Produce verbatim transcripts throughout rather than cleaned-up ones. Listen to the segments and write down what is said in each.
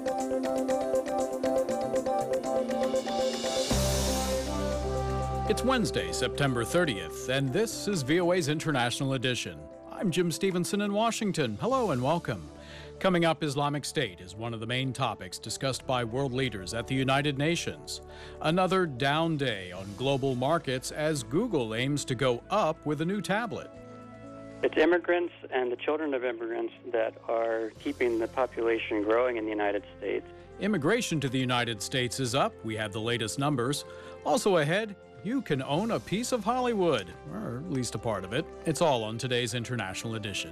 It's Wednesday, September thirtieth, and this is V O A's International Edition. I'm Jim Stevenson in Washington. Hello and welcome. Coming up, Islamic State is one of the main topics discussed by world leaders at the United Nations. Another down day on global markets as Google aims to go up with a new tablet. It's immigrants and the children of immigrants that are keeping the population growing in the United States. Immigration to the United States is up. We have the latest numbers. Also ahead, you can own a piece of Hollywood, or at least a part of it. It's all on today's International Edition.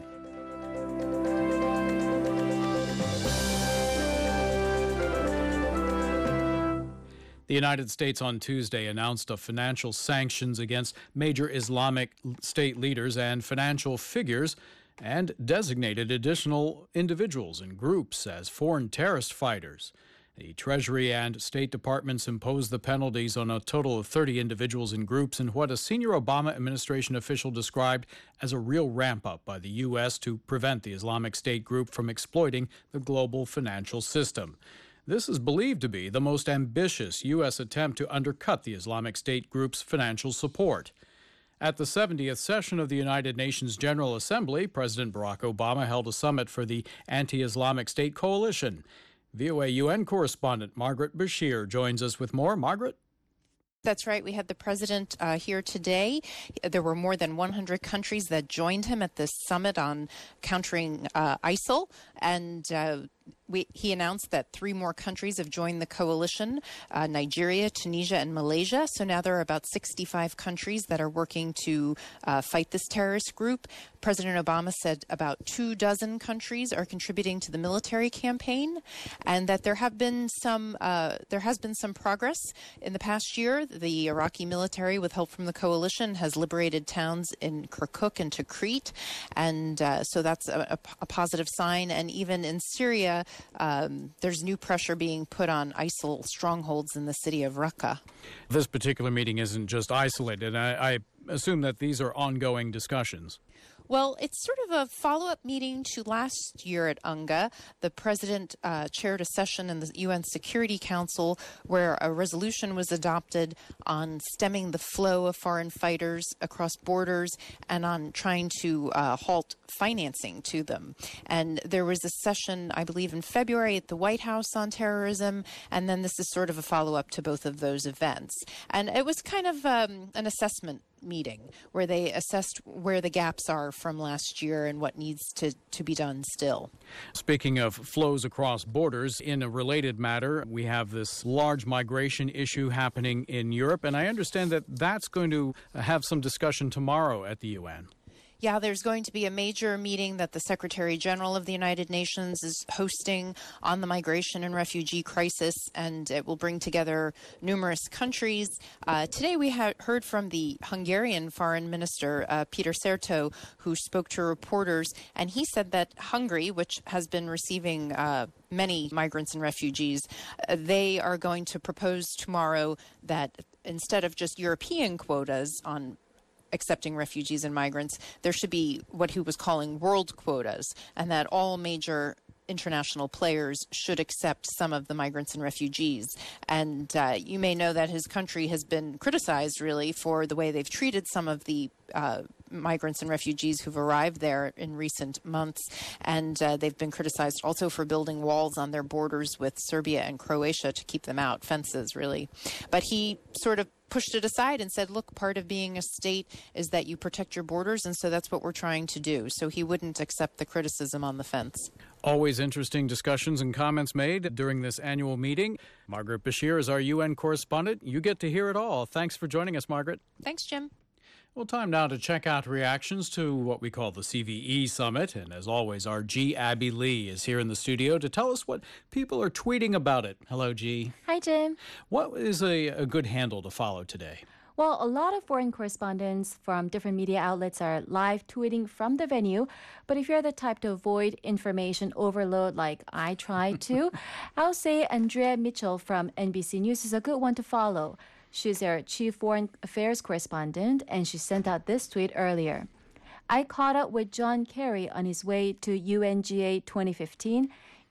The United States on Tuesday announced a financial sanctions against major Islamic State leaders and financial figures and designated additional individuals and groups as foreign terrorist fighters. The Treasury and State Departments imposed the penalties on a total of thirty individuals and groups in what a senior Obama administration official described as a real ramp-up by the U S to prevent the Islamic State group from exploiting the global financial system. This is believed to be the most ambitious U S attempt to undercut the Islamic State group's financial support. At the seventieth session of the United Nations General Assembly, President Barack Obama held a summit for the Anti-Islamic State Coalition. V O A U N correspondent Margaret Bashir joins us with more. Margaret? That's right. We had the president uh, here today. There were more than one hundred countries that joined him at this summit on countering uh, ISIL. And uh, we, he announced that three more countries have joined the coalition, uh, Nigeria, Tunisia, and Malaysia. So now there are about sixty-five countries that are working to uh, fight this terrorist group. President Obama said about two dozen countries are contributing to the military campaign, and that there have been some uh, there has been some progress in the past year. The Iraqi military, with help from the coalition, has liberated towns in Kirkuk and Tikrit, and uh, so that's a, a, a positive sign. And even in Syria, um, there's new pressure being put on ISIL strongholds in the city of Raqqa. This particular meeting isn't just isolated. I, I assume that these are ongoing discussions. Well, it's sort of a follow-up meeting to last year at UNGA. The president uh, chaired a session in the U N Security Council where a resolution was adopted on stemming the flow of foreign fighters across borders and on trying to uh, halt financing to them. And there was a session, I believe, in February at the White House on terrorism, and then this is sort of a follow-up to both of those events. And it was kind of um, an assessment meeting where they assessed where the gaps are from last year and what needs to, to be done still. Speaking of flows across borders, in a related matter, we have this large migration issue happening in Europe, and I understand that that's going to have some discussion tomorrow at the U N. Yeah, there's going to be a major meeting that the Secretary General of the United Nations is hosting on the migration and refugee crisis, and it will bring together numerous countries. Uh, today we ha- heard from the Hungarian Foreign Minister, uh, Peter Szijjártó, who spoke to reporters, and he said that Hungary, which has been receiving uh, many migrants and refugees, uh, they are going to propose tomorrow that instead of just European quotas on accepting refugees and migrants, there should be what he was calling world quotas, and that all major international players should accept some of the migrants and refugees. And uh, you may know that his country has been criticized, really, for the way they've treated some of the uh, migrants and refugees who've arrived there in recent months. And uh, they've been criticized also for building walls on their borders with Serbia and Croatia to keep them out, fences, really. But he sort of pushed it aside and said, look, part of being a state is that you protect your borders, and so that's what we're trying to do. So he wouldn't accept the criticism on the fence. Always interesting discussions and comments made during this annual meeting. Margaret Bashir is our U N correspondent. You get to hear it all. Thanks for joining us, Margaret. Thanks, Jim. Well, time now to check out reactions to what we call the C V E Summit. And as always, our G. Abby Lee is here in the studio to tell us what people are tweeting about it. Hello, G. Hi, Jim. What is a, a good handle to follow today? Well, a lot of foreign correspondents from different media outlets are live tweeting from the venue. But if you're the type to avoid information overload like I try to, I'll say Andrea Mitchell from N B C News is a good one to follow. She's our chief foreign affairs correspondent, and she sent out this tweet earlier. I caught up with John Kerry on his way to U N G A twenty fifteen.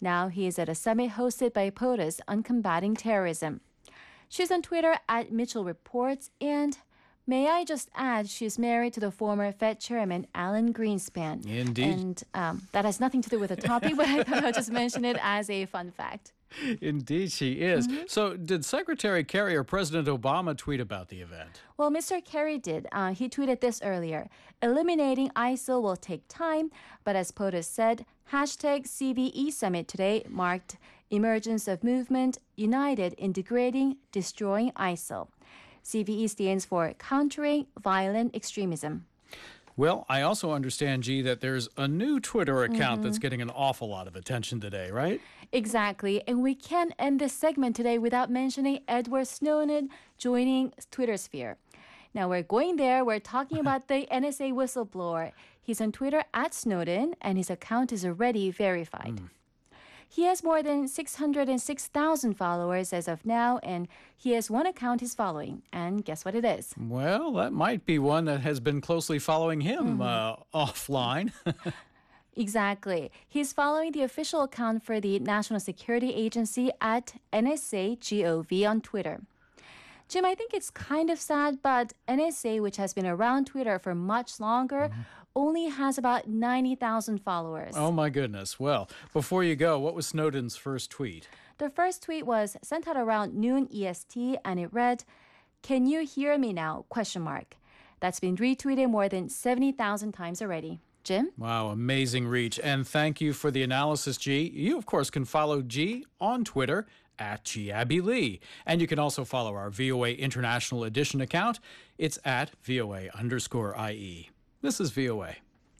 Now he is at a summit hosted by POTUS on combating terrorism. She's on Twitter at Mitchell Reports, and may I just add, she's married to the former Fed Chairman Alan Greenspan. Indeed. And um, that has nothing to do with the topic, but I thought I'll just mention it as a fun fact. Indeed, she is. Mm-hmm. So, did Secretary Kerry or President Obama tweet about the event? Well, Mister Kerry did. Uh, he tweeted this earlier. Eliminating ISIL will take time, but as POTUS said, hashtag C V E Summit today marked emergence of movement united in degrading, destroying ISIL. C V E stands for Countering Violent Extremism. Well, I also understand, G, that there's a new Twitter account Mm-hmm. that's getting an awful lot of attention today, right? Exactly. And we can't end this segment today without mentioning Edward Snowden joining Twitter sphere. Now, we're going there. We're talking about the N S A whistleblower. He's on Twitter at Snowden, and his account is already verified. Mm. He has more than six hundred six thousand followers as of now, and he has one account he's following. And guess what it is? Well, that might be one that has been closely following him mm-hmm. uh, offline. Exactly. He's following the official account for the National Security Agency at N S A Gov on Twitter. Jim, I think it's kind of sad, but N S A, which has been around Twitter for much longer, mm-hmm. only has about ninety thousand followers. Oh, my goodness. Well, before you go, what was Snowden's first tweet? The first tweet was sent out around noon E S T, and it read, "Can you hear me now?" Question mark. That's been retweeted more than seventy thousand times already. Jim? Wow, amazing reach. And thank you for the analysis, G. You, of course, can follow G on Twitter at G Abby Lee. And you can also follow our V O A International Edition account. It's at V O A underscore I E. This is V O A.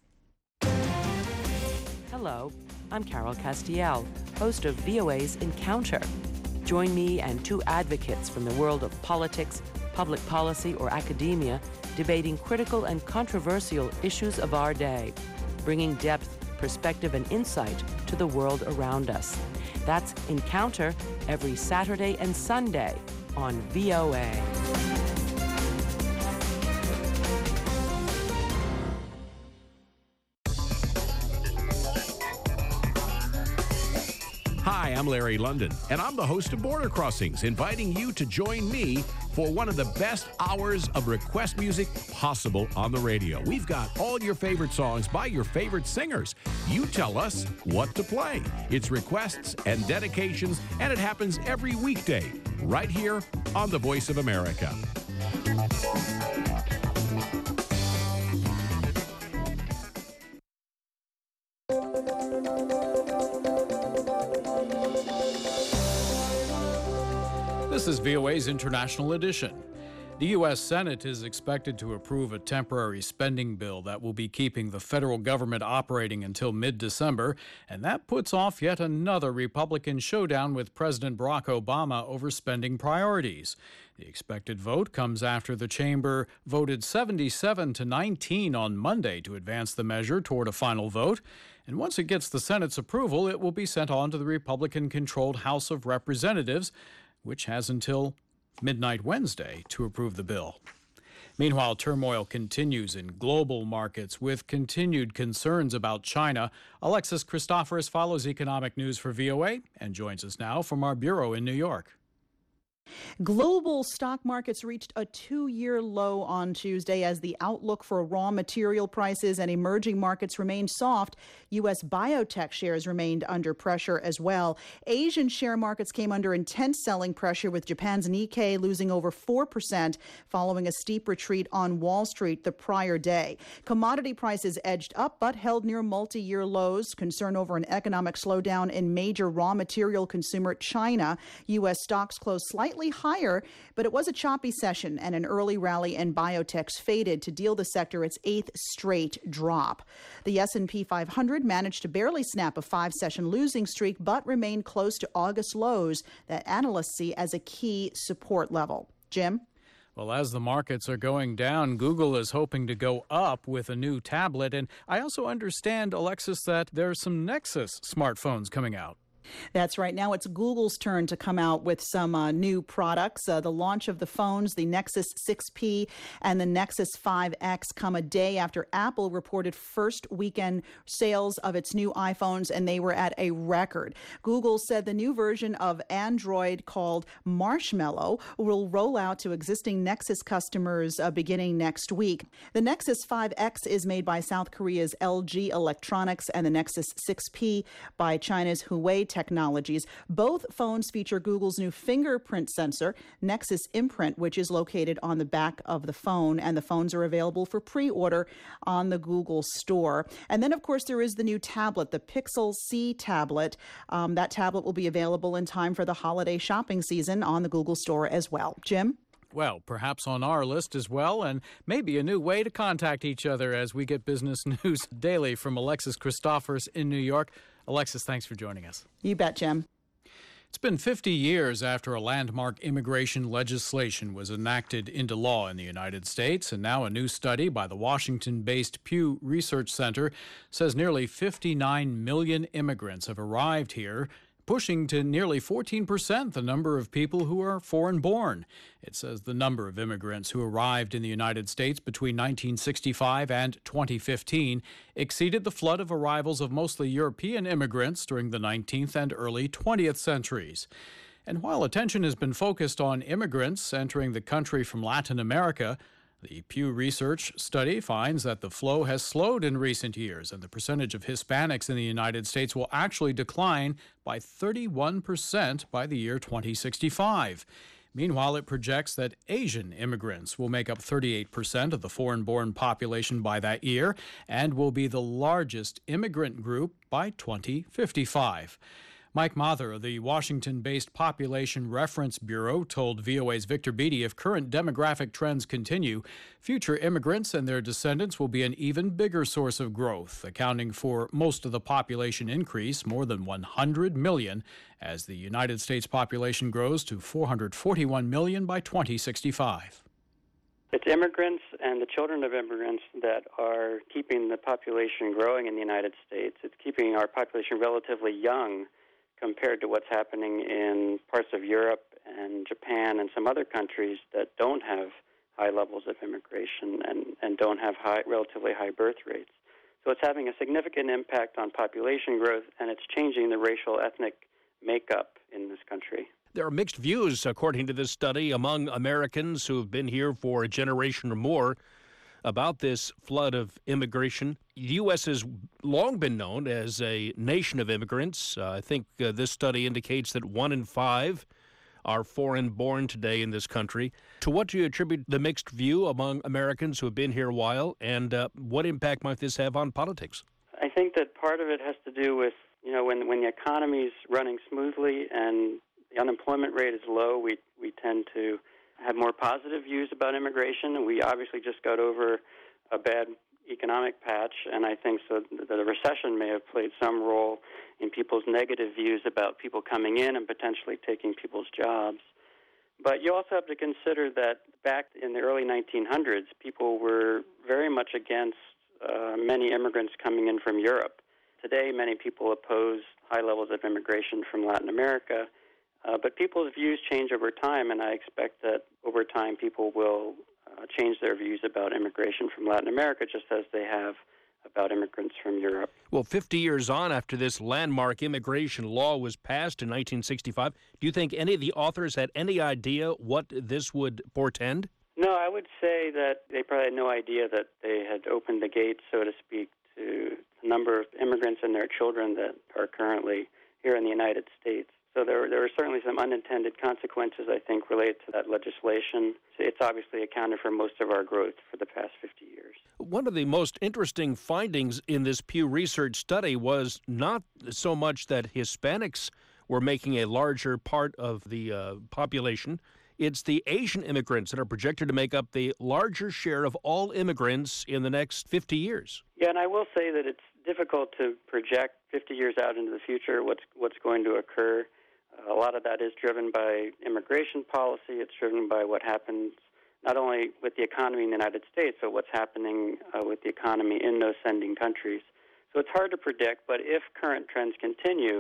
Hello, I'm Carol Castiel, host of V O A's Encounter. Join me and two advocates from the world of politics, public policy, or academia debating critical and controversial issues of our day, bringing depth, perspective, and insight to the world around us. That's Encounter every Saturday and Sunday on V O A. Hi, I'm Larry London, and I'm the host of Border Crossings, inviting you to join me for one of the best hours of request music possible on the radio. We've got all your favorite songs by your favorite singers. You tell us what to play. It's requests and dedications, and it happens every weekday right here on The Voice of America. This is V O A's International Edition. The U S Senate is expected to approve a temporary spending bill that will be keeping the federal government operating until mid-December, and that puts off yet another Republican showdown with President Barack Obama over spending priorities. The expected vote comes after the chamber voted seventy-seven to nineteen on Monday to advance the measure toward a final vote. And once it gets the Senate's approval, it will be sent on to the Republican-controlled House of Representatives, which has until midnight Wednesday to approve the bill. Meanwhile, turmoil continues in global markets with continued concerns about China. Alexis Christoforous follows economic news for V O A and joins us now from our bureau in New York. Global stock markets reached a two-year low on Tuesday as the outlook for raw material prices and emerging markets remained soft. U S biotech shares remained under pressure as well. Asian share markets came under intense selling pressure, with Japan's Nikkei losing over four percent following a steep retreat on Wall Street the prior day. Commodity prices edged up but held near multi-year lows. Concern over an economic slowdown in major raw material consumer China. U S stocks closed slightly higher, but it was a choppy session, and an early rally in biotechs faded to deal the sector its eighth straight drop. The S and P five hundred managed to barely snap a five-session losing streak, but remained close to August lows that analysts see as a key support level. Jim? Well, as the markets are going down, Google is hoping to go up with a new tablet. And I also understand, Alexis, that there are some Nexus smartphones coming out. That's right. Now it's Google's turn to come out with some uh, new products. Uh, the launch of the phones, the Nexus six P and the Nexus five X, come a day after Apple reported first weekend sales of its new iPhones, and they were at a record. Google said the new version of Android called Marshmallow will roll out to existing Nexus customers uh, beginning next week. The Nexus five X is made by South Korea's L G Electronics and the Nexus six P by China's Huawei Technologies. Both phones feature Google's new fingerprint sensor, Nexus Imprint, which is located on the back of the phone, and the phones are available for pre-order on the Google Store. And then, of course, there is the new tablet, the Pixel C tablet. Um, that tablet will be available in time for the holiday shopping season on the Google Store as well. Jim? Well, perhaps on our list as well, and maybe a new way to contact each other as we get business news daily from Alexis Christophers in New York. Alexis, thanks for joining us. You bet, Jim. It's been fifty years after a landmark immigration legislation was enacted into law in the United States, and now a new study by the Washington-based Pew Research Center says nearly fifty-nine million immigrants have arrived here, pushing to nearly fourteen percent the number of people who are foreign-born. It says the number of immigrants who arrived in the United States between nineteen sixty-five and twenty fifteen exceeded the flood of arrivals of mostly European immigrants during the nineteenth and early twentieth centuries. And while attention has been focused on immigrants entering the country from Latin America, the Pew Research study finds that the flow has slowed in recent years, and the percentage of Hispanics in the United States will actually decline by thirty-one percent by the year twenty sixty-five. Meanwhile, it projects that Asian immigrants will make up thirty-eight percent of the foreign-born population by that year and will be the largest immigrant group by twenty fifty-five. Mike Mather of the Washington-based Population Reference Bureau told V O A's Victor Beattie if current demographic trends continue, future immigrants and their descendants will be an even bigger source of growth, accounting for most of the population increase, more than one hundred million, as the United States population grows to four hundred forty-one million by twenty sixty-five. It's immigrants and the children of immigrants that are keeping the population growing in the United States. It's keeping our population relatively young compared to what's happening in parts of Europe and Japan and some other countries that don't have high levels of immigration and, and don't have high, relatively high birth rates. So it's having a significant impact on population growth, and it's changing the racial ethnic makeup in this country. There are mixed views, according to this study, among Americans who have been here for a generation or more about this flood of immigration. The U S has long been known as a nation of immigrants. Uh, I think uh, this study indicates that one in five are foreign-born today in this country. To what do you attribute the mixed view among Americans who have been here a while, and uh, what impact might this have on politics? I think that part of it has to do with, you know, when when the economy is running smoothly and the unemployment rate is low, we we tend to have more positive views about immigration. And we obviously just got over a bad economic patch, and I think so that the recession may have played some role in people's negative views about people coming in and potentially taking people's jobs. But you also have to consider that back in the early nineteen hundreds, people were very much against uh, many immigrants coming in from Europe. Today, many people oppose high levels of immigration from Latin America. Uh, but people's views change over time, and I expect that over time people will uh, change their views about immigration from Latin America just as they have about immigrants from Europe. Well, fifty years on after this landmark immigration law was passed in nineteen sixty-five, do you think any of the authors had any idea what this would portend? No, I would say that they probably had no idea that they had opened the gates, so to speak, to a number of immigrants and their children that are currently here in the United States. So there, there are certainly some unintended consequences, I think, related to that legislation. It's obviously accounted for most of our growth for the past fifty years. One of the most interesting findings in this Pew Research study was not so much that Hispanics were making a larger part of the uh, population. It's the Asian immigrants that are projected to make up the larger share of all immigrants in the next fifty years. Yeah, and I will say that it's difficult to project fifty years out into the future what's what's going to occur. A lot of that is driven by immigration policy. It's driven by what happens not only with the economy in the United States, but what's happening uh, with the economy in those sending countries. So it's hard to predict, but if current trends continue,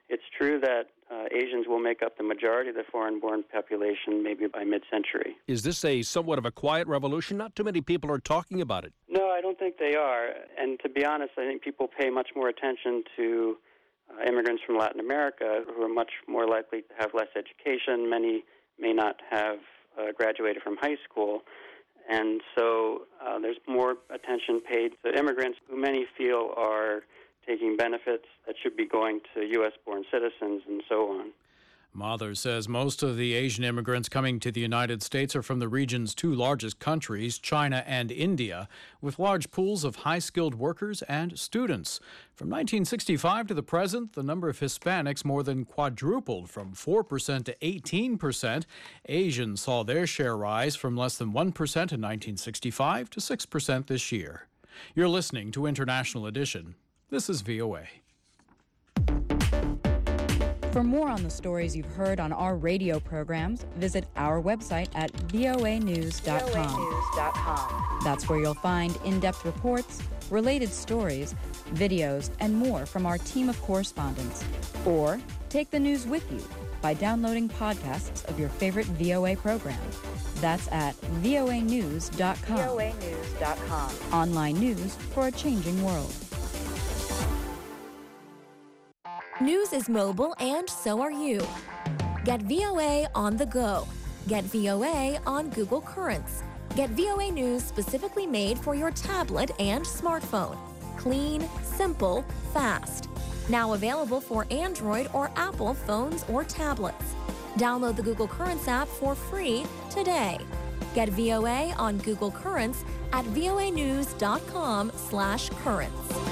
It's true that uh, Asians will make up the majority of the foreign-born population maybe by mid-century. Is this a somewhat of a quiet revolution? Not too many people are talking about it. No, I don't think they are. And to be honest, I think people pay much more attention to uh, immigrants from Latin America who are much more likely to have less education. Many may not have uh, graduated from high school. And so uh, there's more attention paid to immigrants who many feel are taking benefits that should be going to U S-born citizens and so on. Mather says most of the Asian immigrants coming to the United States are from the region's two largest countries, China and India, with large pools of high-skilled workers and students. From nineteen sixty-five to the present, the number of Hispanics more than quadrupled from four percent to eighteen percent. Asians saw their share rise from less than one percent in nineteen sixty-five to six percent this year. You're listening to International Edition. This is V O A. For more on the stories you've heard on our radio programs, visit our website at voa news dot com. That's where you'll find in-depth reports, related stories, videos, and more from our team of correspondents. Or take the news with you by downloading podcasts of your favorite V O A program. That's at voa news dot com. voa news dot com. Online news for a changing world. News is mobile, and so are you. Get V O A on the go. Get V O A on Google Currents. Get V O A News specifically made for your tablet and smartphone. Clean, simple, fast. Now available for Android or Apple phones or tablets. Download the Google Currents app for free today. Get V O A on Google Currents at voa news dot com slash currents.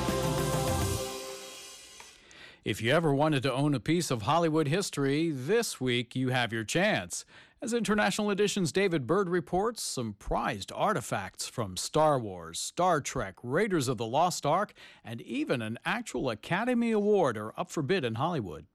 If you ever wanted to own a piece of Hollywood history, this week you have your chance. As International Edition's David Byrd reports, some prized artifacts from Star Wars, Star Trek, Raiders of the Lost Ark, and even an actual Academy Award are up for bid in Hollywood.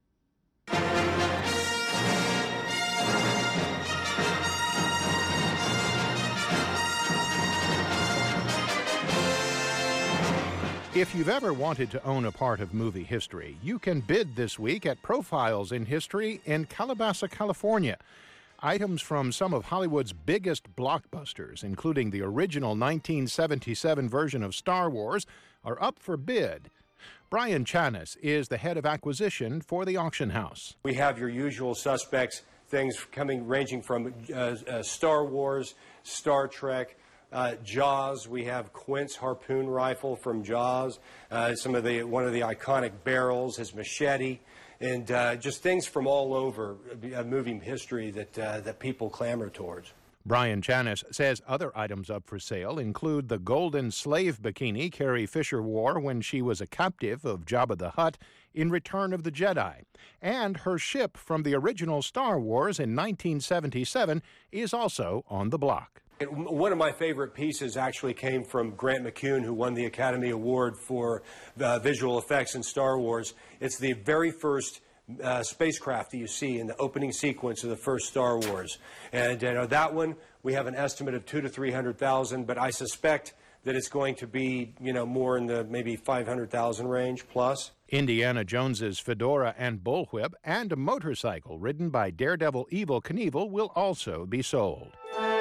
If you've ever wanted to own a part of movie history, you can bid this week at Profiles in History in Calabasas, California. Items from some of Hollywood's biggest blockbusters, including the original nineteen seventy-seven version of Star Wars, are up for bid. Brian Chanis is the head of acquisition for the auction house. We have your usual suspects, things coming ranging from uh, uh, Star Wars, Star Trek, Uh, Jaws. We have Quint's harpoon rifle from Jaws, uh, some of the one of the iconic barrels, his machete, and uh, just things from all over uh, movie history that uh, that people clamor towards. Brian Chanis says other items up for sale include the golden slave bikini Carrie Fisher wore when she was a captive of Jabba the Hutt in Return of the Jedi, and her ship from the original Star Wars in nineteen seventy-seven is also on the block. One of my favorite pieces actually came from Grant McCune, who won the Academy Award for uh, visual effects in Star Wars. It's the very first uh, spacecraft that you see in the opening sequence of the first Star Wars. And you know, that one, we have an estimate of two to three hundred thousand, but I suspect that it's going to be, you know, more in the maybe five hundred thousand range plus. Indiana Jones's fedora and bullwhip and a motorcycle ridden by Daredevil Evel Knievel will also be sold.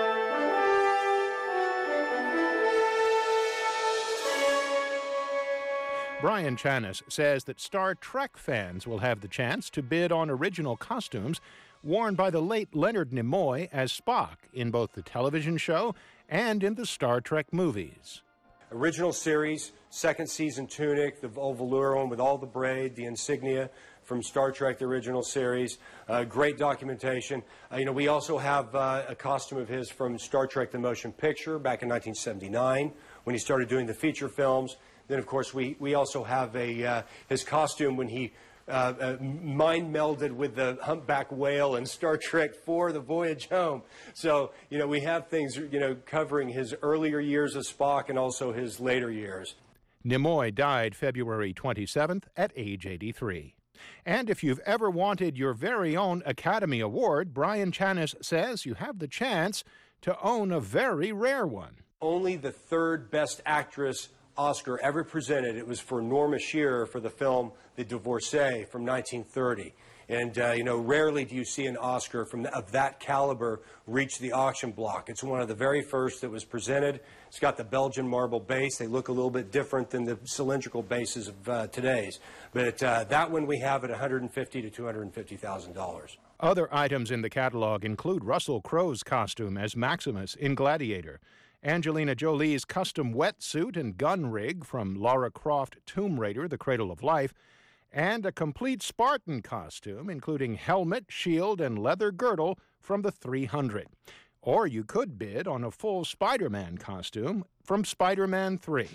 Brian Chanis says that Star Trek fans will have the chance to bid on original costumes worn by the late Leonard Nimoy as Spock in both the television show and in the Star Trek movies. Original series, second season tunic, the all velour one with all the braid, the insignia from Star Trek, the original series. Uh, great documentation. Uh, you know, we also have uh, a costume of his from Star Trek the Motion Picture back in nineteen seventy-nine when he started doing the feature films. Then, of course, we, we also have a uh, his costume when he uh, uh, mind melded with the humpback whale in Star Trek four, The Voyage Home. So, you know, we have things, you know, covering his earlier years as Spock and also his later years. Nimoy died February twenty-seventh at age eighty-three. And if you've ever wanted your very own Academy Award, Brian Chanis says you have the chance to own a very rare one. Only the third best actress Oscar ever presented, it was for Norma Shearer for the film The Divorcee from nineteen thirty. And, uh, you know, rarely do you see an Oscar from the, of that caliber reach the auction block. It's one of the very first that was presented. It's got the Belgian marble base. They look a little bit different than the cylindrical bases of uh, today's. But uh, that one we have at one hundred fifty thousand to two hundred fifty thousand dollars. Other items in the catalog include Russell Crowe's costume as Maximus in Gladiator, Angelina Jolie's custom wetsuit and gun rig from Lara Croft Tomb Raider, The Cradle of Life, and a complete Spartan costume, including helmet, shield, and leather girdle from the three hundred. Or you could bid on a full Spider-Man costume from Spider-Man three.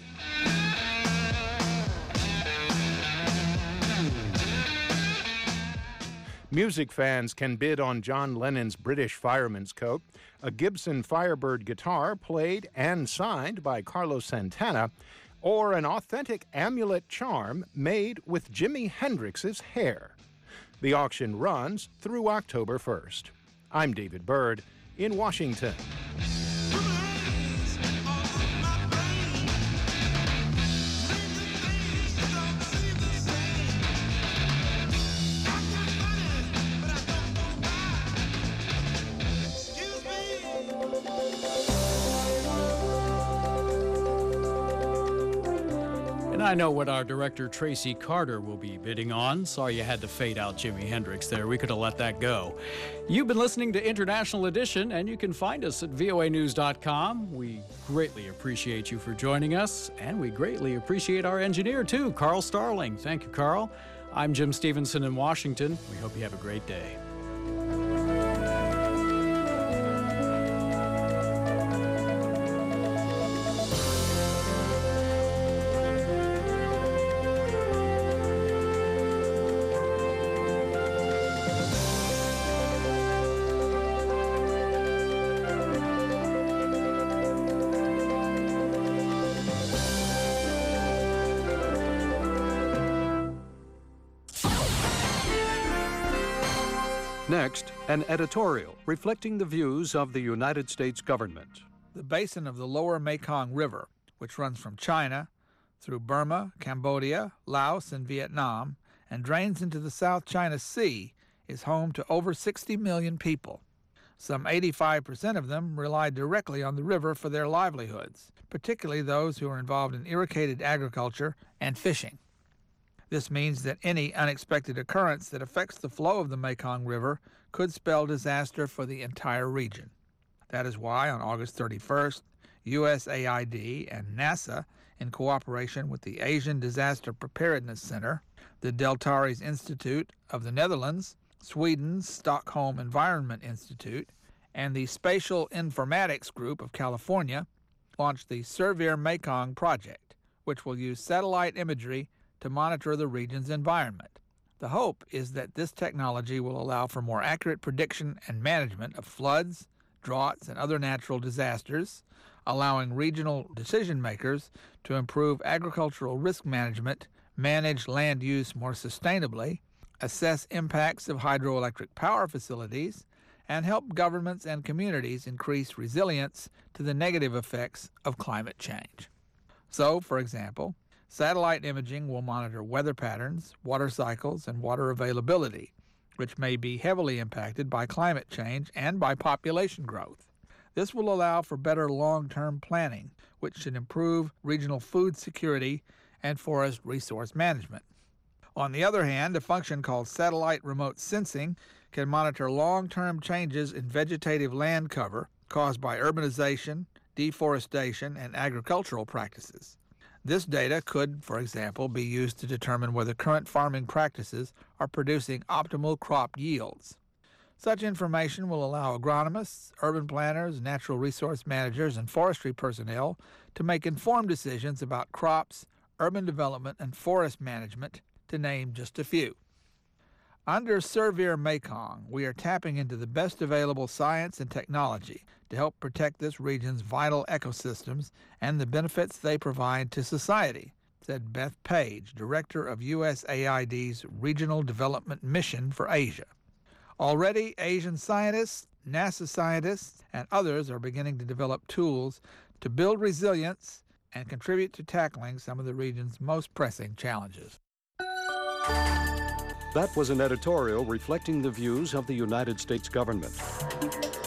Music fans can bid on John Lennon's British fireman's coat, a Gibson Firebird guitar played and signed by Carlos Santana, or an authentic amulet charm made with Jimi Hendrix's hair. The auction runs through October first. I'm David Byrd in Washington. I know what our director, Tracy Carter, will be bidding on. Sorry you had to fade out Jimi Hendrix there. We could have let that go. You've been listening to International Edition, and you can find us at V O A news dot com. We greatly appreciate you for joining us, and we greatly appreciate our engineer, too, Carl Starling. Thank you, Carl. I'm Jim Stevenson in Washington. We hope you have a great day. Next, an editorial reflecting the views of the United States government. The basin of the lower Mekong River, which runs from China through Burma, Cambodia, Laos, and Vietnam, and drains into the South China Sea, is home to over sixty million people. Some eighty-five percent of them rely directly on the river for their livelihoods, particularly those who are involved in irrigated agriculture and fishing. This means that any unexpected occurrence that affects the flow of the Mekong River could spell disaster for the entire region. That is why, on August thirty-first, U S A I D and NASA, in cooperation with the Asian Disaster Preparedness Center, the Deltares Institute of the Netherlands, Sweden's Stockholm Environment Institute, and the Spatial Informatics Group of California, launched the Surveyor Mekong project, which will use satellite imagery to monitor the region's environment. The hope is that this technology will allow for more accurate prediction and management of floods, droughts, and other natural disasters, allowing regional decision makers to improve agricultural risk management, manage land use more sustainably, assess impacts of hydroelectric power facilities, and help governments and communities increase resilience to the negative effects of climate change. So, for example, satellite imaging will monitor weather patterns, water cycles, and water availability, which may be heavily impacted by climate change and by population growth. This will allow for better long-term planning, which should improve regional food security and forest resource management. On the other hand, a function called satellite remote sensing can monitor long-term changes in vegetative land cover caused by urbanization, deforestation, and agricultural practices. This data could, for example, be used to determine whether current farming practices are producing optimal crop yields. Such information will allow agronomists, urban planners, natural resource managers, and forestry personnel to make informed decisions about crops, urban development, and forest management, to name just a few. Under Surveyor Mekong, we are tapping into the best available science and technology to help protect this region's vital ecosystems and the benefits they provide to society, said Beth Page, director of U S A I D's Regional Development Mission for Asia. Already, Asian scientists, NASA scientists, and others are beginning to develop tools to build resilience and contribute to tackling some of the region's most pressing challenges. That was an editorial reflecting the views of the United States government.